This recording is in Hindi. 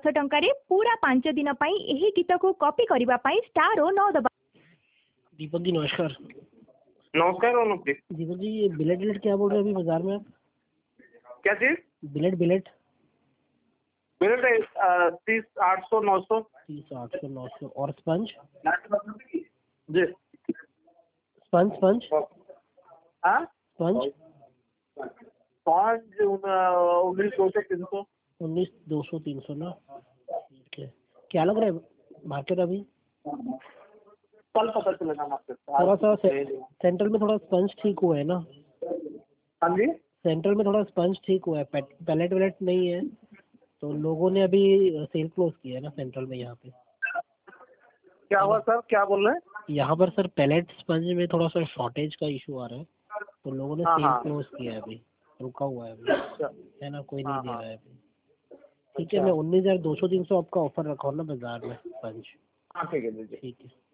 टंकारे पूरा 5 दिन पई एही गीत को कॉपी करबा पई स्टार ओ 9 दबा। दीपक जी नमस्कार। नमस्कार रोनक जी। दीपक जी ये बिलेट क्या बोल रहे हैं अभी बाजार में आप? क्या चीज? Bill rate bill rate 30, 800, 900। 30, 800, 900 और स्पंज जी। स्पंज हाँ स्पंज 5, 19, 200, 300। 19, 200, 300 ना। ठीक है, क्या लग रहा है मार्केट अभी? कल पता चलेगा आपको। थोड़ा सा सेंट्रल में थोड़ा स्पंज ठीक हुआ है ना? हाँ जी, सेंट्रल में थोड़ा स्पंज ठीक हुआ है, पैलेट वेलेट नहीं है, तो लोगों ने अभी सेल क्लोज किया है ना सेंट्रल में यहाँ पे। क्या हुआ सर, क्या बोल रहे हैं? यहाँ पर सर पैलेट स्पंज में थोड़ा सा शॉर्टेज का इशू आ रहा है, तो लोगों ने सेल क्लोज किया है अभी, रुका हुआ है अभी, है ना, कोई नहीं दे रहा है अभी। ठीक है, मैं 19,200 300 आपका ऑफर रखा हूँ ना बाजार में स्पंज। हाँ ठीक है, ठीक है।